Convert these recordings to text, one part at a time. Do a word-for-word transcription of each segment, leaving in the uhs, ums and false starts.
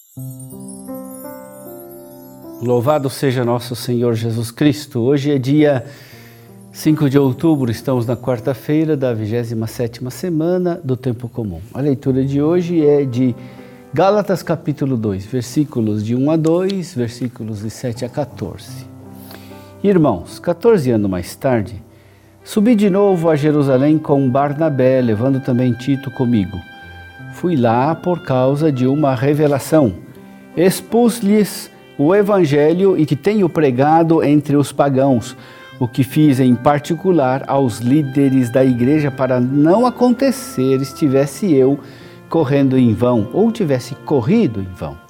Louvado seja nosso Senhor Jesus Cristo. Hoje é dia cinco de outubro, estamos na quarta-feira da vigésima sétima semana do Tempo Comum. A leitura de hoje é de Gálatas capítulo dois, versículos de um a dois, versículos de sete a quatorze. Irmãos, quatorze anos mais tarde, subi de novo a Jerusalém com Barnabé, levando também Tito comigo. Fui lá por causa de uma revelação. Expus-lhes o Evangelho e que tenho pregado entre os pagãos, o que fiz em particular aos líderes da igreja para não acontecer estivesse eu correndo em vão ou tivesse corrido em vão.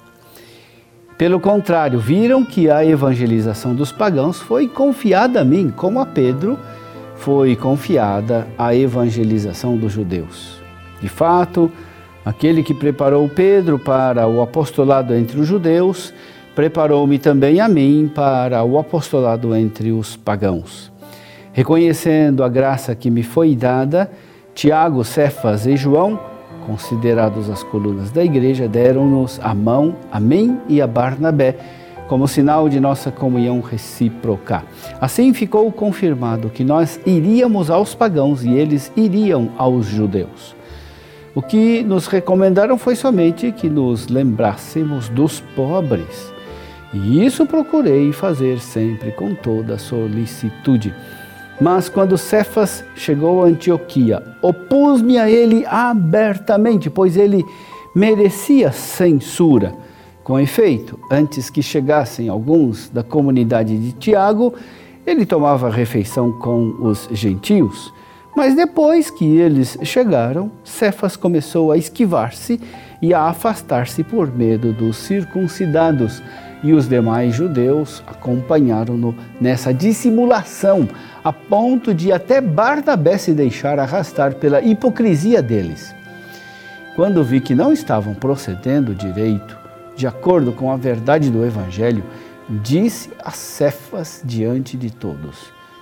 Pelo contrário, viram que a evangelização dos pagãos foi confiada a mim, como a Pedro foi confiada a evangelização dos judeus. De fato, aquele que preparou Pedro para o apostolado entre os judeus, preparou-me também a mim para o apostolado entre os pagãos. Reconhecendo a graça que me foi dada, Tiago, Cefas e João, considerados as colunas da igreja, deram-nos a mão a mim e a Barnabé, como sinal de nossa comunhão recíproca. Assim ficou confirmado que nós iríamos aos pagãos e eles iriam aos judeus. O que nos recomendaram foi somente que nos lembrássemos dos pobres. E isso procurei fazer sempre com toda solicitude. Mas quando Cefas chegou a Antioquia, opus-me a ele abertamente, pois ele merecia censura. Com efeito, antes que chegassem alguns da comunidade de Tiago, ele tomava refeição com os gentios. Mas depois que eles chegaram, Cefas começou a esquivar-se e a afastar-se por medo dos circuncidados, e os demais judeus acompanharam-no nessa dissimulação, a ponto de até Barnabé se deixar arrastar pela hipocrisia deles. Quando vi que não estavam procedendo direito, de acordo com a verdade do Evangelho, disse a Cefas diante de todos: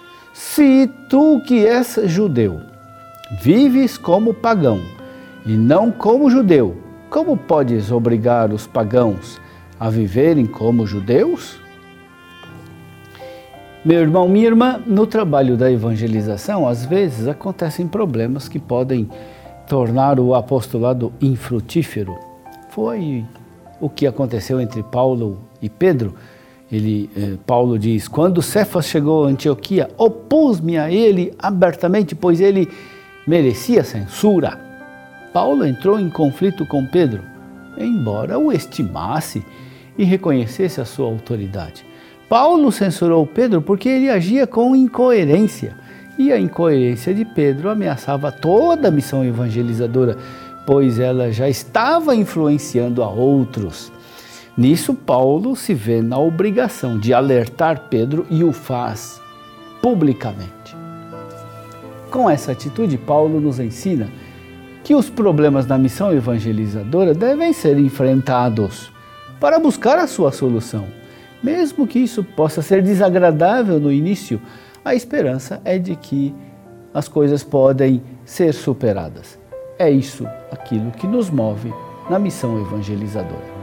se tu que és judeu, vives como pagão e não como judeu, como podes obrigar os pagãos a viverem como judeus? Meu irmão, minha irmã, no trabalho da evangelização, às vezes acontecem problemas que podem tornar o apostolado infrutífero. Foi o que aconteceu entre Paulo e Pedro. Ele, eh, Paulo diz: quando Cefas chegou a Antioquia, opus-me a ele abertamente, pois ele merecia censura. Paulo entrou em conflito com Pedro, embora o estimasse e reconhecesse a sua autoridade. Paulo censurou Pedro porque ele agia com incoerência, e a incoerência de Pedro ameaçava toda a missão evangelizadora, pois ela já estava influenciando a outros. Nisso, Paulo se vê na obrigação de alertar Pedro e o faz publicamente. Com essa atitude, Paulo nos ensina que os problemas da missão evangelizadora devem ser enfrentados para buscar a sua solução. Mesmo que isso possa ser desagradável no início, a esperança é de que as coisas podem ser superadas. É isso aquilo que nos move na missão evangelizadora.